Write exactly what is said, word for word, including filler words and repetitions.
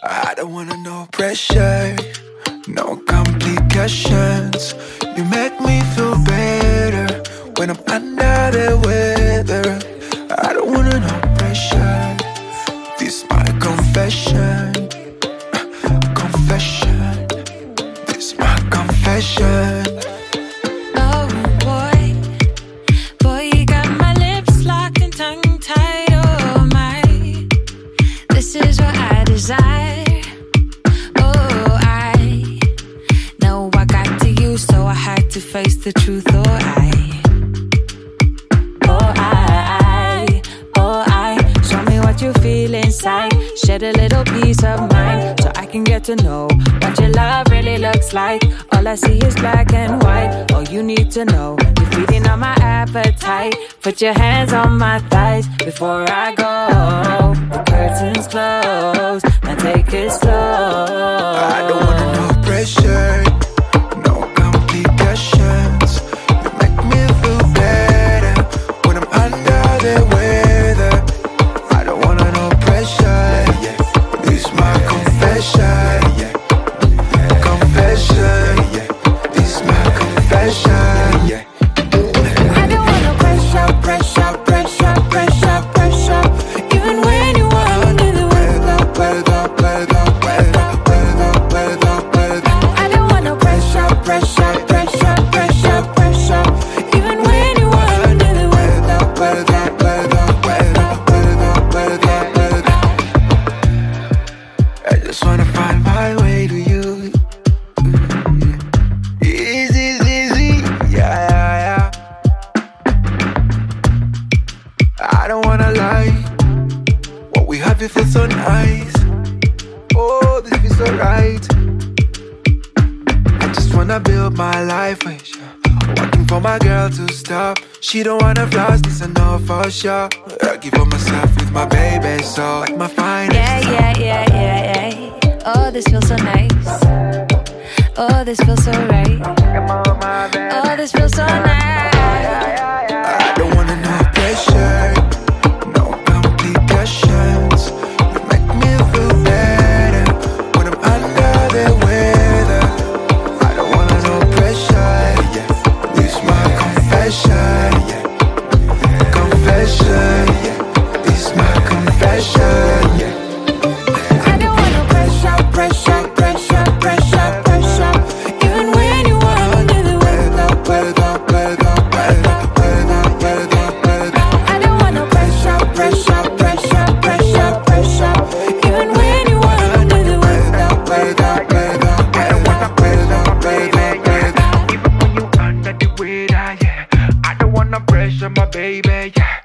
I don't wanna no pressure, no complications. You make me feel better when I'm under the weather. I don't wanna no pressure. This my confession, confession. This my confession. Oh boy, boy, you got my lips locked and tongue tied. Oh my, this is what I desire. Oh, I know I got to you, so I had to face the truth. Oh, I, oh, I, oh, I, show me what you feel inside. Shed a little piece of mind, so I can get to know what your love really looks like. All I see is black and white. All you need to know, you're feeding on my appetite. Put your hands on my thighs before I go. The curtains close, now take it slow. I don't want no pressure, no complications. You make me feel better when I'm under the weather. I don't want no pressure. This my confession, confession. This my confession. I don't want no pressure, pressure, pressure, pressure, pressure. Even when you want me the weather, weather, weather, weather, weather, weather, weather. I don't want no pressure, pressure, pressure, pressure, pressure. Even when you want me the weather, weather, weather, weather, weather, weather, weather. I just wanna find my way to you. Easy, easy, yeah, yeah, yeah. I don't wanna lie. What we have, it feels so nice. Oh, this feels so right. I just wanna build my life with you. Working for my girl to stop. She don't wanna floss, this I know for sure. I give up myself with my baby, so like my finest. Yeah, yeah, yeah, yeah, yeah. Oh, this feels so nice. Oh, this feels so right. Oh, this feels so nice. I don't wanna no pressure, no complications. You make me feel better when I'm under the weather. I don't wanna no pressure. This my confession, confession. This my confession. I don't want no pressure, pressure, pressure, pressure, pressure. Even when you want me the weather, weather, weather, weather, weather, weather, weather. I don't want no pressure, pressure, pressure, pressure, pressure. Even when you want me the weather, weather, weather, weather, weather, weather, weather. Even when you under the weather, yeah. I don't wanna pressure my baby, yeah.